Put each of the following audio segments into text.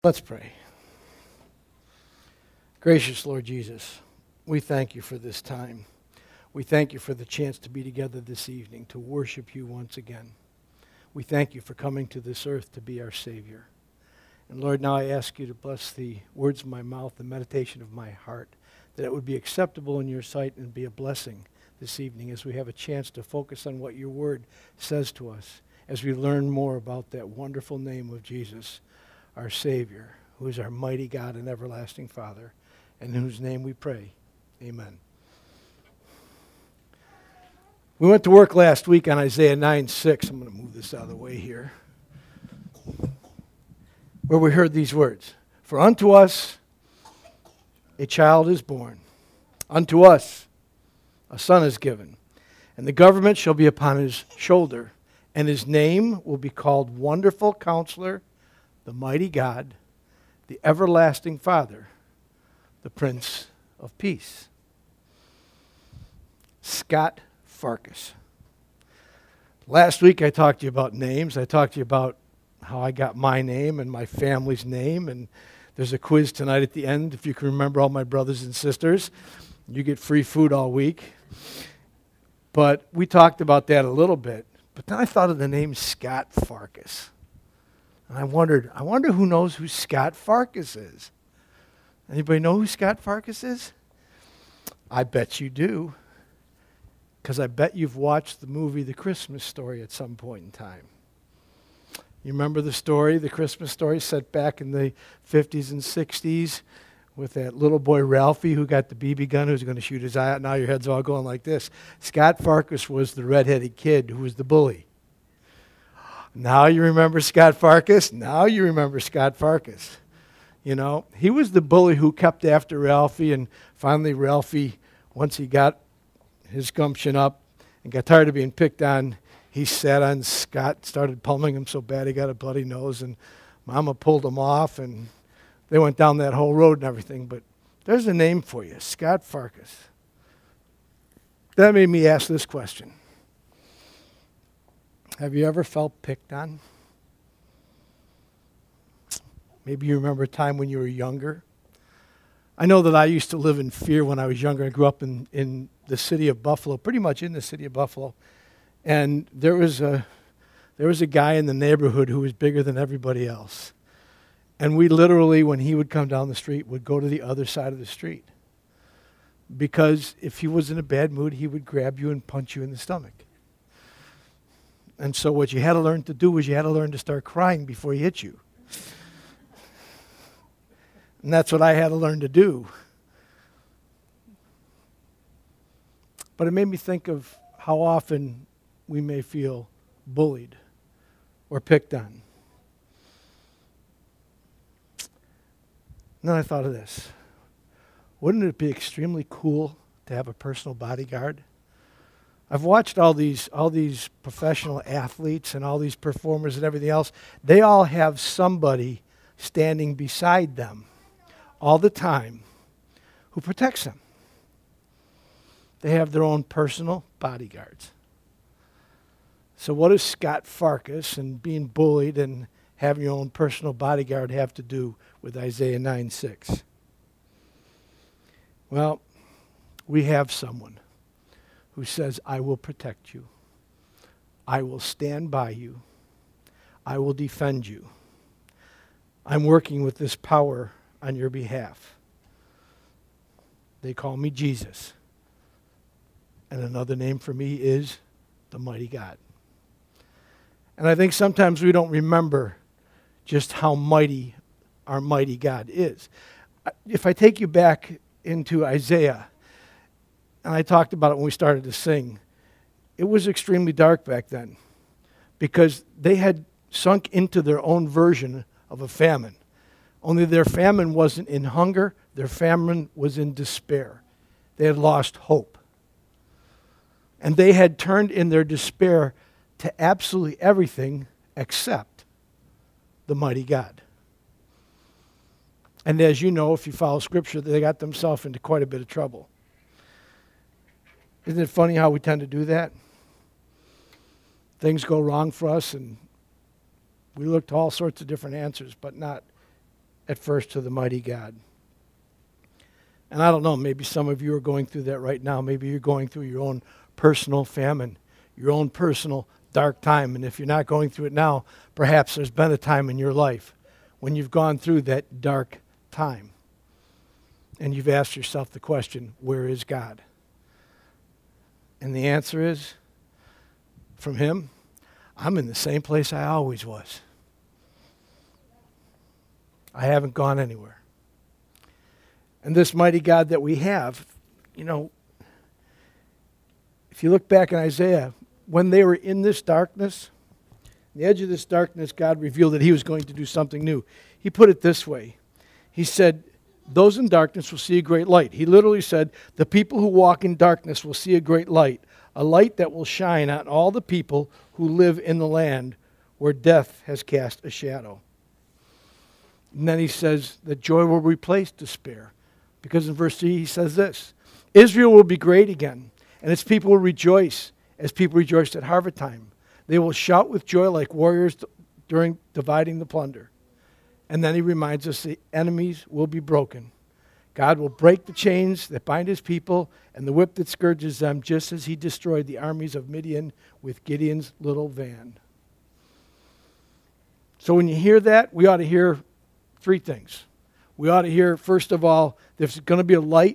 Let's pray. Gracious Lord Jesus, we thank you for this time. We thank you for the chance to be together this evening to worship you once again. We thank you for coming to this earth to be our Savior. And Lord, now I ask you to bless the words of my mouth, the meditation of my heart, that it would be acceptable in your sight and be a blessing this evening as we have a chance to focus on what your word says to us, as we learn more about that wonderful name of Jesus, our Savior, who is our mighty God and everlasting Father, in whose name we pray. Amen. We went to work last week on Isaiah 9:6. I'm going to move this out of the way here. Where we heard these words. For unto us a child is born. Unto us a son is given. And the government shall be upon his shoulder. And his name will be called Wonderful Counselor, the Mighty God, the Everlasting Father, the Prince of Peace. Scott Farkas. Last week I talked to you about names. I talked to you about how I got my name and my family's name. And there's a quiz tonight at the end. If you can remember all my brothers and sisters, you get free food all week. But we talked about that a little bit. But then I thought of the name Scott Farkas. And I wonder who knows who Scott Farkas is. Anybody know who Scott Farkas is? I bet you do. Because I bet you've watched the movie The Christmas Story at some point in time. You remember the story, the Christmas Story, set back in the 50s and 60s with that little boy Ralphie who got the BB gun who was going to shoot his eye out. Now your head's all going like this. Scott Farkas was the redheaded kid who was the bully. Now you remember Scott Farkas? Now you remember Scott Farkas. You know, he was the bully who kept after Ralphie, and finally Ralphie, once he got his gumption up and got tired of being picked on, he sat on Scott, started pummeling him so bad he got a bloody nose, and Mama pulled him off, and they went down that whole road and everything. But there's a name for you, Scott Farkas. That made me ask this question. Have you ever felt picked on? Maybe you remember a time when you were younger. I know that I used to live in fear when I was younger. I grew up in the city of Buffalo, pretty much in the city of Buffalo. And there was a guy in the neighborhood who was bigger than everybody else. And we literally, when he would come down the street, would go to the other side of the street. Because if he was in a bad mood, he would grab you and punch you in the stomach. And so what you had to learn to do was you had to learn to start crying before he hit you. And that's what I had to learn to do. But it made me think of how often we may feel bullied or picked on. And then I thought of this. Wouldn't it be extremely cool to have a personal bodyguard? I've watched all these professional athletes and all these performers and everything else. They all have somebody standing beside them all the time who protects them. They have their own personal bodyguards. So what does Scott Farkas and being bullied and having your own personal bodyguard have to do with Isaiah 9:6? Well, we have someone who says, I will protect you. I will stand by you. I will defend you. I'm working with this power on your behalf. They call me Jesus. And another name for me is the Mighty God. And I think sometimes we don't remember just how mighty our mighty God is. If I take you back into Isaiah, and I talked about it when we started to sing, it was extremely dark back then because they had sunk into their own version of a famine. Only their famine wasn't in hunger, their famine was in despair. They had lost hope. And they had turned in their despair to absolutely everything except the mighty God. And as you know, if you follow Scripture, they got themselves into quite a bit of trouble. Isn't it funny how we tend to do that? Things go wrong for us, and we look to all sorts of different answers, but not at first to the mighty God. And I don't know, maybe some of you are going through that right now. Maybe you're going through your own personal famine, your own personal dark time. And if you're not going through it now, perhaps there's been a time in your life when you've gone through that dark time. And you've asked yourself the question, where is God? And the answer is, from him, I'm in the same place I always was. I haven't gone anywhere. And this mighty God that we have, you know, if you look back in Isaiah, when they were in this darkness, the edge of this darkness, God revealed that he was going to do something new. He put it this way. He said, those in darkness will see a great light. He literally said, the people who walk in darkness will see a great light, a light that will shine on all the people who live in the land where death has cast a shadow. And then he says that joy will replace despair. Because in verse 3 he says this, Israel will be great again, and its people will rejoice as people rejoiced at harvest time. They will shout with joy like warriors during dividing the plunder. And then he reminds us the enemies will be broken. God will break the chains that bind his people and the whip that scourges them, just as he destroyed the armies of Midian with Gideon's little van. So when you hear that, we ought to hear three things. We ought to hear, first of all, there's going to be a light.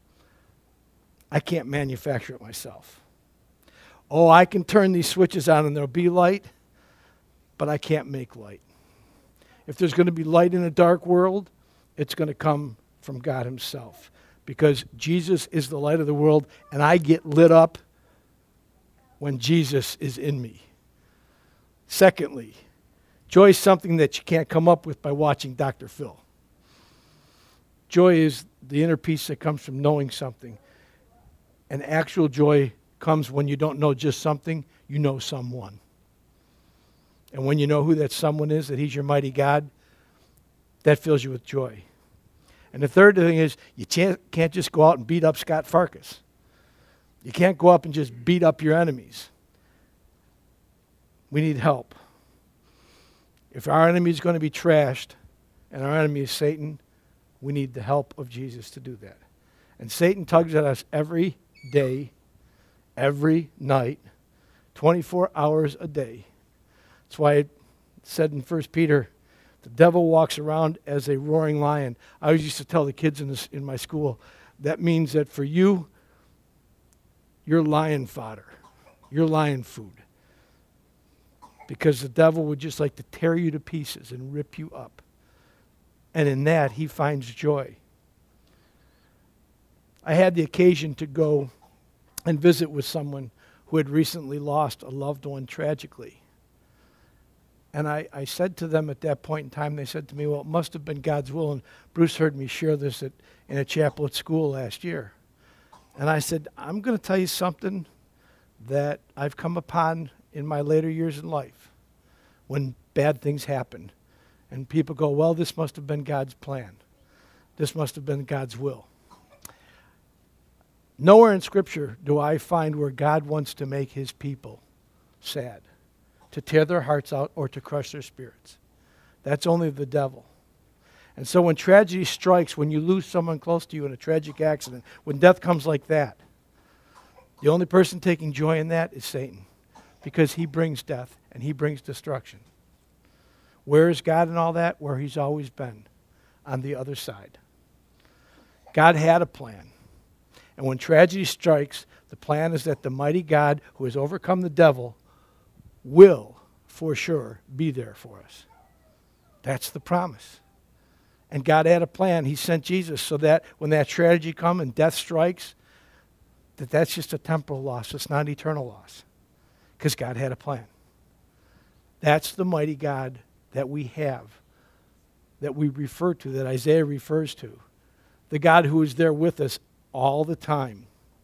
I can't manufacture it myself. Oh, I can turn these switches on and there'll be light, but I can't make light. If there's going to be light in a dark world, it's going to come from God himself, because Jesus is the light of the world, and I get lit up when Jesus is in me. Secondly, joy is something that you can't come up with by watching Dr. Phil. Joy is the inner peace that comes from knowing something. And actual joy comes when you don't know just something, you know someone. And when you know who that someone is, that he's your mighty God, that fills you with joy. And the third thing is, you can't just go out and beat up Scott Farkas. You can't go up and just beat up your enemies. We need help. If our enemy is going to be trashed, and our enemy is Satan, we need the help of Jesus to do that. And Satan tugs at us every day, every night, 24 hours a day. That's why it said in 1 Peter, the devil walks around as a roaring lion. I always used to tell the kids in my school, that means that for you, you're lion fodder. You're lion food. Because the devil would just like to tear you to pieces and rip you up. And in that, he finds joy. I had the occasion to go and visit with someone who had recently lost a loved one tragically. And I said to them at that point in time, they said to me, well, it must have been God's will. And Bruce heard me share this in a chapel at school last year. And I said, I'm going to tell you something that I've come upon in my later years in life when bad things happen. And people go, well, this must have been God's plan. This must have been God's will. Nowhere in Scripture do I find where God wants to make his people sad, to tear their hearts out or to crush their spirits. That's only the devil. And so when tragedy strikes, when you lose someone close to you in a tragic accident, when death comes like that, the only person taking joy in that is Satan, because he brings death and he brings destruction. Where is God in all that? Where he's always been, on the other side. God had a plan. And when tragedy strikes, the plan is that the mighty God who has overcome the devil will, for sure, be there for us. That's the promise. And God had a plan. He sent Jesus so that when that tragedy comes and death strikes, that's just a temporal loss. It's not an eternal loss. Because God had a plan. That's the mighty God that we have, that we refer to, that Isaiah refers to. The God who is there with us all the time.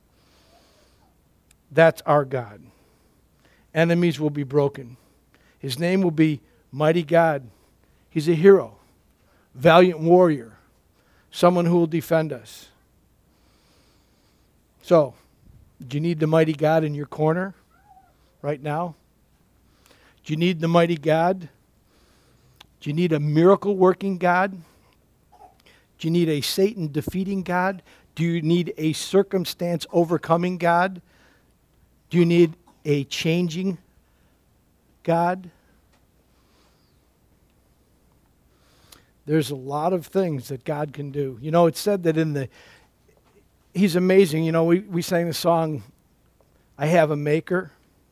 That's our God. Enemies will be broken. His name will be Mighty God. He's a hero, valiant warrior, someone who will defend us. So, do you need the mighty God in your corner right now? Do you need the mighty God? Do you need a miracle-working God Do you need a Satan defeating God? Do you need a circumstance overcoming God? Do you need a changing God? There's a lot of things that God can do. You know, it's said that He's amazing. You know, we sang the song, I Have a Maker.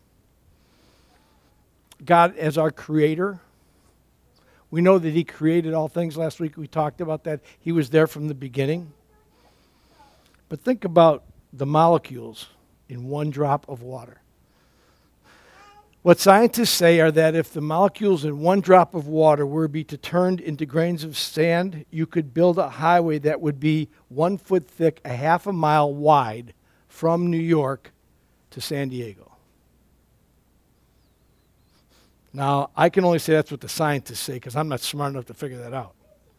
God as our creator. We know that He created all things. Last week we talked about that. He was there from the beginning. But think about the molecules in one drop of water. What scientists say are that if the molecules in one drop of water were to be turned into grains of sand, you could build a highway that would be 1 foot thick, a half a mile wide from New York to San Diego. Now, I can only say that's what the scientists say because I'm not smart enough to figure that out.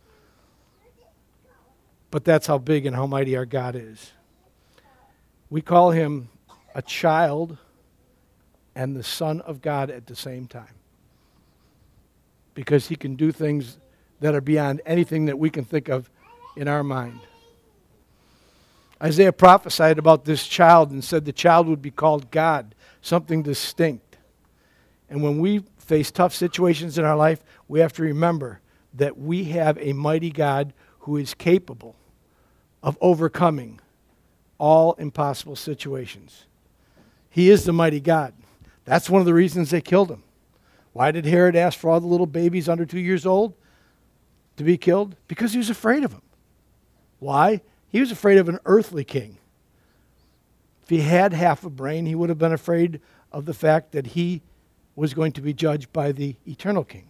But that's how big and how mighty our God is. We call Him a child and the Son of God at the same time. Because He can do things that are beyond anything that we can think of in our mind. Isaiah prophesied about this child and said the child would be called God, something distinct. And when we face tough situations in our life, we have to remember that we have a mighty God who is capable of overcoming all impossible situations. He is the mighty God. That's one of the reasons they killed Him. Why did Herod ask for all the little babies under 2 years old to be killed? Because he was afraid of him. Why? He was afraid of an earthly king. If he had half a brain, he would have been afraid of the fact that he was going to be judged by the eternal king.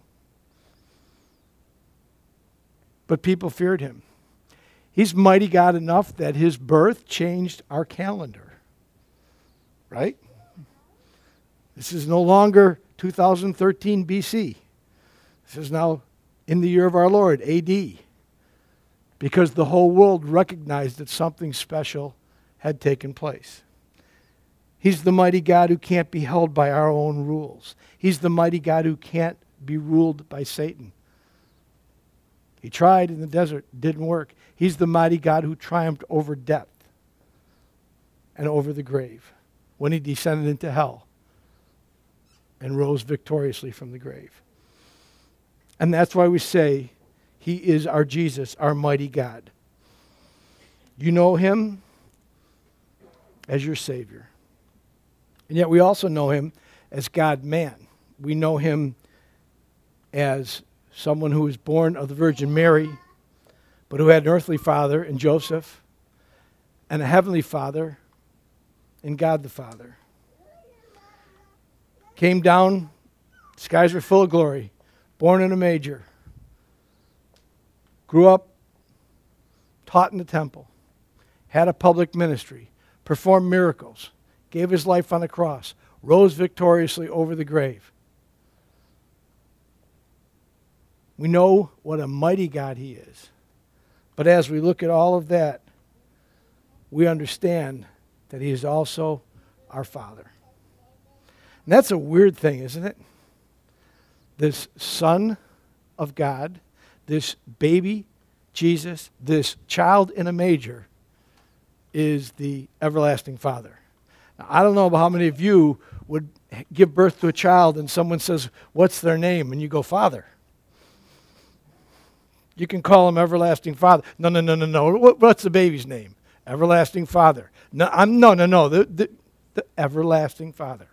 But people feared Him. He's mighty God enough that His birth changed our calendar. Right? This is no longer 2013 BC. This is now in the year of our Lord, AD. Because the whole world recognized that something special had taken place. He's the mighty God who can't be held by our own rules. He's the mighty God who can't be ruled by Satan. He tried in the desert, didn't work. He's the mighty God who triumphed over death and over the grave when He descended into hell and rose victoriously from the grave. And that's why we say He is our Jesus, our mighty God. You know Him as your Savior. And yet we also know Him as God-man. We know Him as someone who was born of the Virgin Mary, but who had an earthly father in Joseph and a heavenly Father in God the Father. Came down, skies were full of glory, born in a manger, grew up, taught in the temple, had a public ministry, performed miracles, gave His life on the cross, rose victoriously over the grave. We know what a mighty God He is. But as we look at all of that, we understand that He is also our Father. And that's a weird thing, isn't it? This Son of God, this baby Jesus, this child in a manger, is the everlasting Father. Now, I don't know about how many of you would give birth to a child and someone says, "What's their name?" And you go, "Father." You can call Him Everlasting Father. No. What's the baby's name? Everlasting Father. No. The Everlasting Father.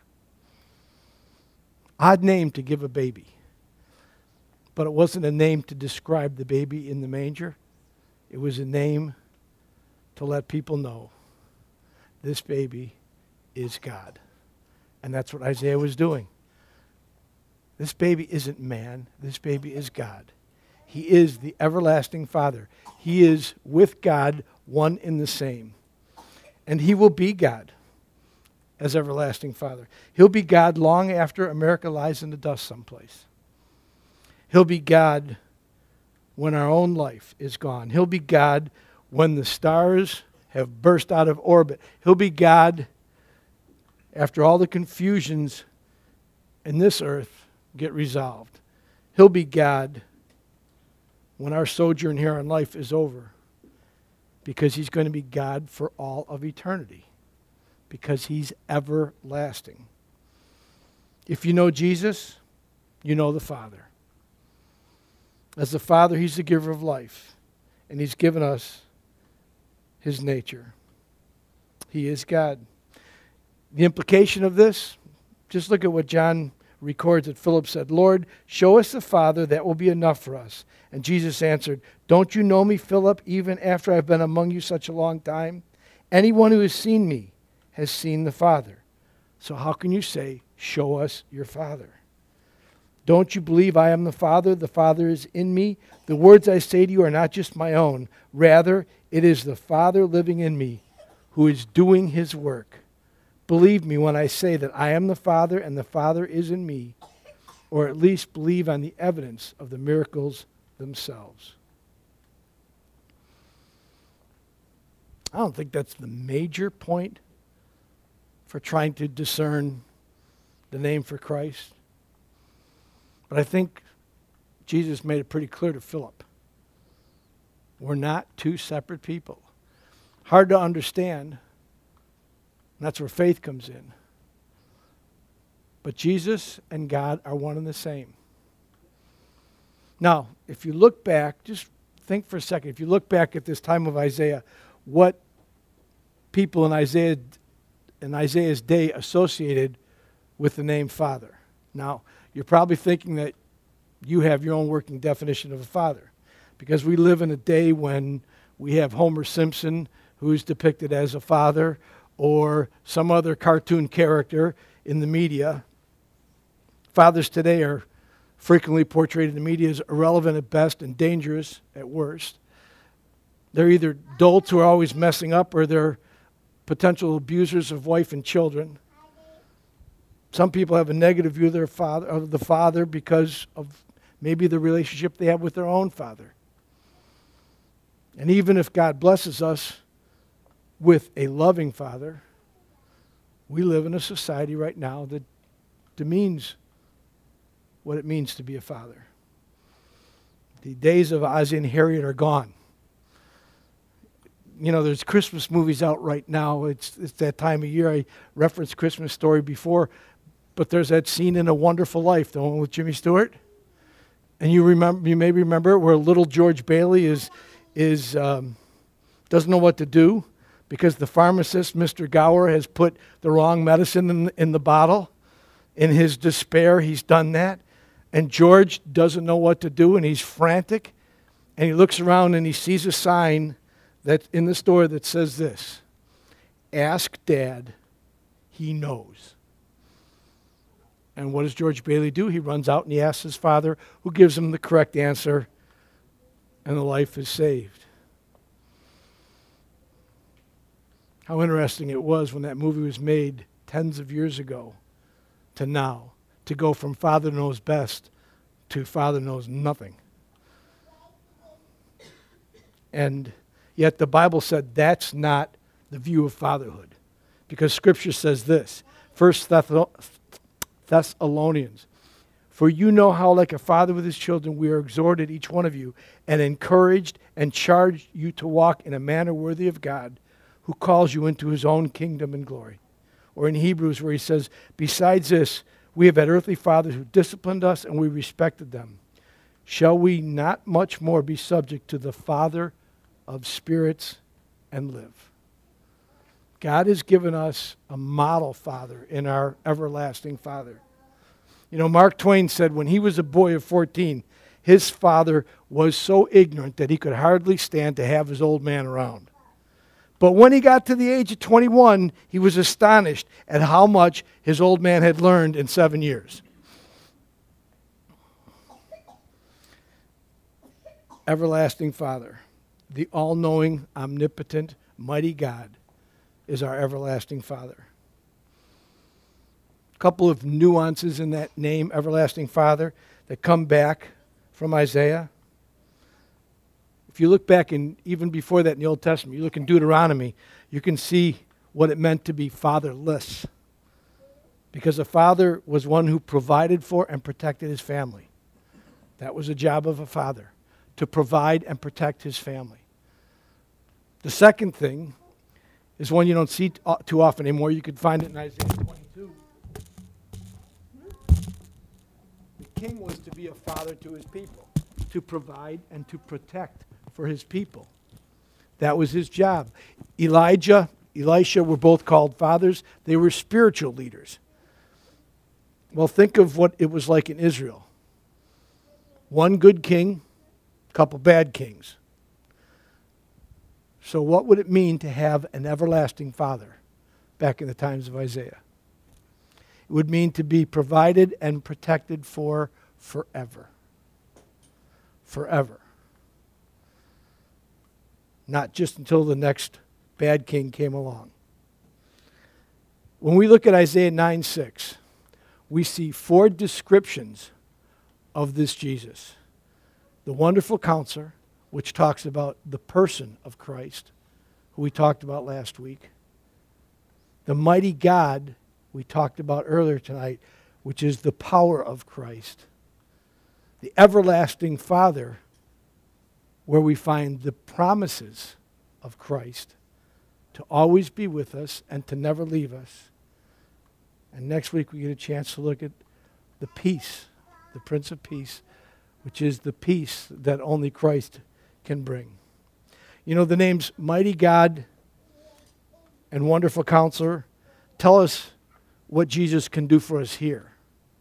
Odd name to give a baby. But it wasn't a name to describe the baby in the manger. It was a name to let people know this baby is God. And that's what Isaiah was doing. This baby isn't man. This baby is God. He is the everlasting Father. He is with God, one in the same. And He will be God as everlasting Father. He'll be God long after America lies in the dust someplace. He'll be God when our own life is gone. He'll be God when the stars have burst out of orbit. He'll be God after all the confusions in this earth get resolved. He'll be God when our sojourn here on life is over because he's going to be God for all of eternity, because he's everlasting. If you know Jesus, you know the Father. As the Father, he's the giver of life, and he's given us his nature. He is God. The implication of this, just look at what John records that Philip said, "Lord, show us the Father, that will be enough for us." And Jesus answered, "Don't you know me, Philip, even after I've been among you such a long time? Anyone who has seen me has seen the Father. So how can you say, 'Show us your Father'? Don't you believe I am the Father is in me? The words I say to you are not just my own. Rather, it is the Father living in me who is doing his work. Believe me when I say that I am the Father and the Father is in me, or at least believe on the evidence of the miracles themselves." I don't think that's the major point for trying to discern the name for Christ. But I think Jesus made it pretty clear to Philip. We're not two separate people. Hard to understand. And that's where faith comes in. But Jesus and God are one and the same. Now, if you look back, just think for a second. If you look back at this time of Isaiah, what people in Isaiah's day associated with the name Father. Now, you're probably thinking that you have your own working definition of a father, because we live in a day when we have Homer Simpson, who's depicted as a father, or some other cartoon character in the media. Fathers today are frequently portrayed in the media as irrelevant at best and dangerous at worst. They're either dolts who are always messing up, or they're potential abusers of wife and children. Some people have a negative view of the father because of maybe the relationship they have with their own father. And even if God blesses us with a loving father, we live in a society right now that demeans what it means to be a father. The days of Ozzie and Harriet are gone. You know, there's Christmas movies out right now. It's that time of year. I referenced Christmas Story before, but there's that scene in A Wonderful Life, the one with Jimmy Stewart. And you may remember it, where little George Bailey doesn't know what to do because the pharmacist, Mr. Gower, has put the wrong medicine in the bottle. In his despair, he's done that. And George doesn't know what to do, and he's frantic. And he looks around and he sees a sign that's in the store that says this: "Ask Dad, he knows." And what does George Bailey do? He runs out and he asks his father, who gives him the correct answer, and the life is saved. How interesting it was when that movie was made tens of years ago to now, to go from Father knows best to Father knows nothing. And yet the Bible said that's not the view of fatherhood, because Scripture says this, 1 Thessalonians, "For you know how, like a father with his children, we are exhorted, each one of you, and encouraged and charged you to walk in a manner worthy of God, who calls you into his own kingdom and glory." Or in Hebrews, where he says, "Besides this, we have had earthly fathers who disciplined us, and we respected them. Shall we not much more be subject to the Father of spirits and live?" God has given us a model father in our everlasting Father. You know, Mark Twain said when he was a boy of 14, his father was so ignorant that he could hardly stand to have his old man around. But when he got to the age of 21, he was astonished at how much his old man had learned in 7 years. Everlasting Father, the all-knowing, omnipotent, mighty God, is our everlasting Father. A couple of nuances in that name, Everlasting Father, that come back from Isaiah. If you look back, and even before that in the Old Testament, you look in Deuteronomy, you can see what it meant to be fatherless. Because a father was one who provided for and protected his family. That was the job of a father, to provide and protect his family. The second thing is one you don't see too often anymore. You could find it in Isaiah 22. The king was to be a father to his people, to provide and to protect for his people. That was his job. Elijah, Elisha were both called fathers. They were spiritual leaders. Well, think of what it was like in Israel. One good king, a couple bad kings. So what would it mean to have an everlasting father back in the times of Isaiah? It would mean to be provided and protected for forever. Forever. Not just until the next bad king came along. When we look at Isaiah 9:6, we see 4 descriptions of this Jesus. The wonderful counselor, which talks about the person of Christ, who we talked about last week. The mighty God, we talked about earlier tonight, which is the power of Christ. The everlasting Father, where we find the promises of Christ to always be with us and to never leave us. And next week we get a chance to look at the peace, the Prince of Peace, which is the peace that only Christ can bring. You know, the names Mighty God and Wonderful Counselor tell us what Jesus can do for us here.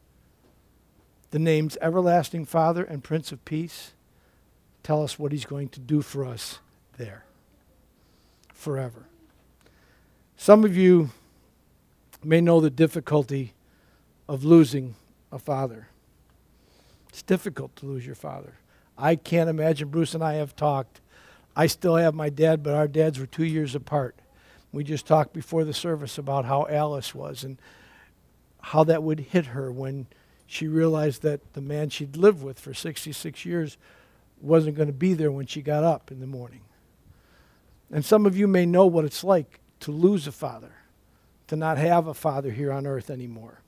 The names Everlasting Father and Prince of Peace tell us what he's going to do for us there forever. Some of you may know the difficulty of losing a father. It's difficult to lose your father. I can't imagine. Bruce and I have talked. I still have my dad, but our dads were 2 years apart. We just talked before the service about how Alice was and how that would hit her when she realized that the man she'd lived with for 66 years wasn't going to be there when she got up in the morning. And some of you may know what it's like to lose a father, to not have a father here on earth anymore.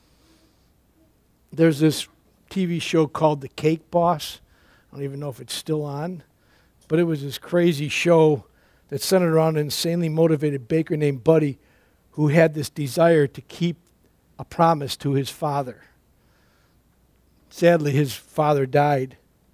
There's this TV show called The Cake Boss. I don't even know if it's still on, but it was this crazy show that centered around an insanely motivated baker named Buddy who had this desire to keep a promise to his father. Sadly, his father died,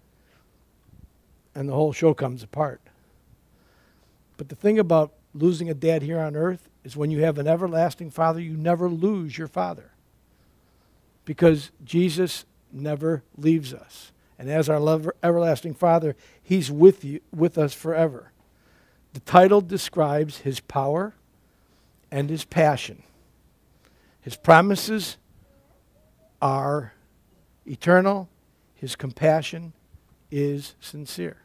and the whole show comes apart. But the thing about losing a dad here on earth is when you have an everlasting Father, you never lose your father, because Jesus never leaves us. And as our everlasting Father, he's with us forever. The title describes his power and his passion. His promises are eternal. His compassion is sincere.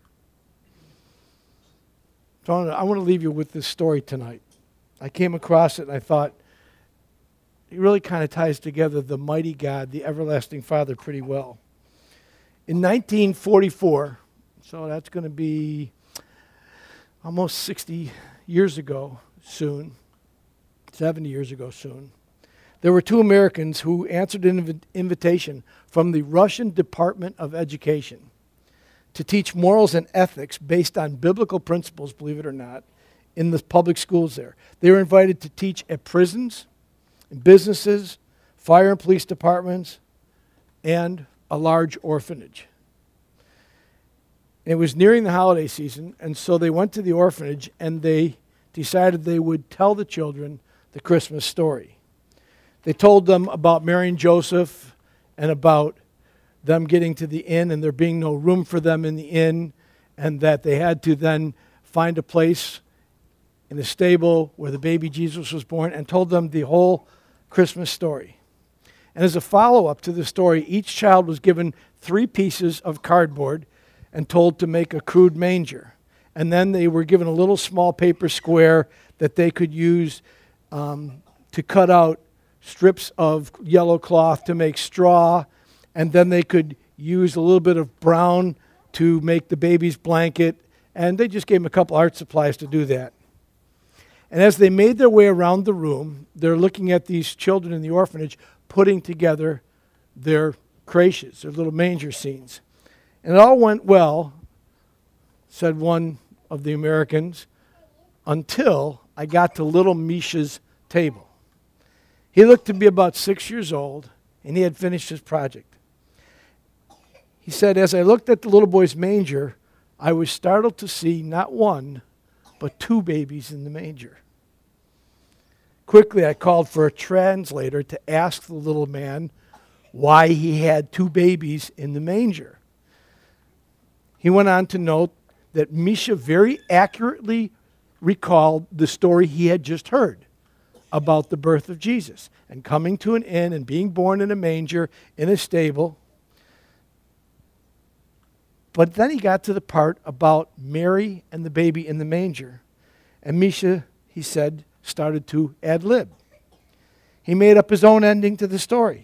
So I want to leave you with this story tonight. I came across it and I thought it really kind of ties together the mighty God, the everlasting Father, pretty well. In 1944, so that's going to be almost 60 years ago soon, 70 years ago soon, there were 2 Americans who answered an invitation from the Russian Department of Education to teach morals and ethics based on biblical principles, believe it or not, in the public schools there. They were invited to teach at prisons, in businesses, fire and police departments, and a large orphanage. It was nearing the holiday season, and so they went to the orphanage and they decided they would tell the children the Christmas story. They told them about Mary and Joseph and about them getting to the inn and there being no room for them in the inn, and that they had to then find a place in the stable where the baby Jesus was born, and told them the whole Christmas story. And as a follow-up to the story, each child was given 3 pieces of cardboard and told to make a crude manger. And then they were given a little small paper square that they could use to cut out strips of yellow cloth to make straw, and then they could use a little bit of brown to make the baby's blanket, and they just gave them a couple art supplies to do that. And as they made their way around the room, they're looking at these children in the orphanage putting together their creches, their little manger scenes. And it all went well, said one of the Americans, until I got to little Misha's table. He looked to be about 6 years old, and he had finished his project. He said, as I looked at the little boy's manger, I was startled to see not one, but two babies in the manger. Quickly, I called for a translator to ask the little man why he had two babies in the manger. He went on to note that Misha very accurately recalled the story he had just heard about the birth of Jesus and coming to an inn and being born in a manger in a stable. But then he got to the part about Mary and the baby in the manger. And Misha, he said, started to ad lib. He made up his own ending to the story.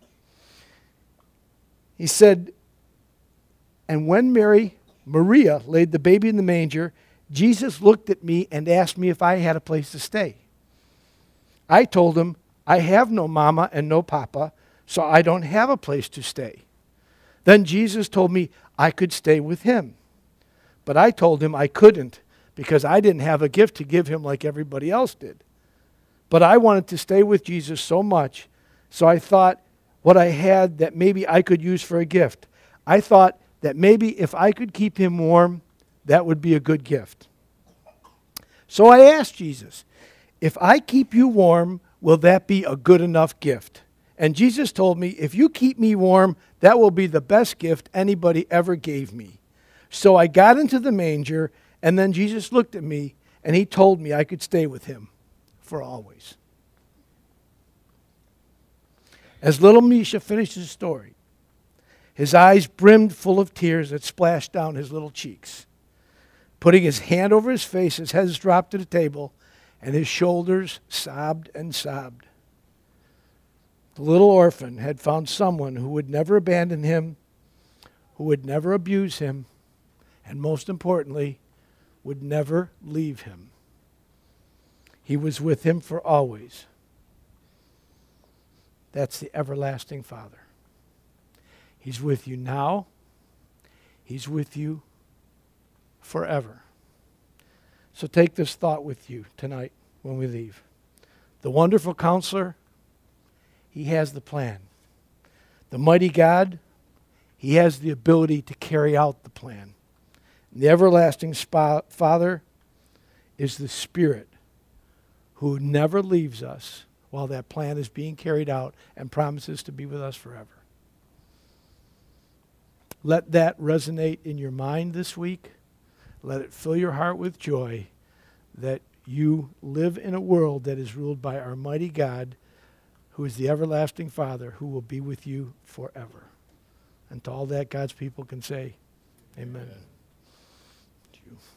He said, and when Maria laid the baby in the manger, Jesus looked at me and asked me if I had a place to stay. I told him, I have no mama and no papa, so I don't have a place to stay. Then Jesus told me I could stay with him. But I told him I couldn't because I didn't have a gift to give him like everybody else did. But I wanted to stay with Jesus so much, so I thought what I had that maybe I could use for a gift. I thought that maybe if I could keep him warm, that would be a good gift. So I asked Jesus, if I keep you warm, will that be a good enough gift? And Jesus told me, if you keep me warm, that will be the best gift anybody ever gave me. So I got into the manger, and then Jesus looked at me, and he told me I could stay with him for always. As little Misha finished his story, his eyes brimmed full of tears that splashed down his little cheeks. Putting his hand over his face, his head dropped to the table, and his shoulders sobbed and sobbed. The little orphan had found someone who would never abandon him, who would never abuse him, and most importantly, would never leave him. He was with him for always. That's the everlasting Father. He's with you now. He's with you forever. So take this thought with you tonight when we leave. The wonderful counselor, he has the plan. The mighty God, he has the ability to carry out the plan. And the everlasting Father is the Spirit who never leaves us while that plan is being carried out and promises to be with us forever. Let that resonate in your mind this week. Let it fill your heart with joy that you live in a world that is ruled by our mighty God, who is the everlasting Father, who will be with you forever. And to all that, God's people can say, amen. Amen.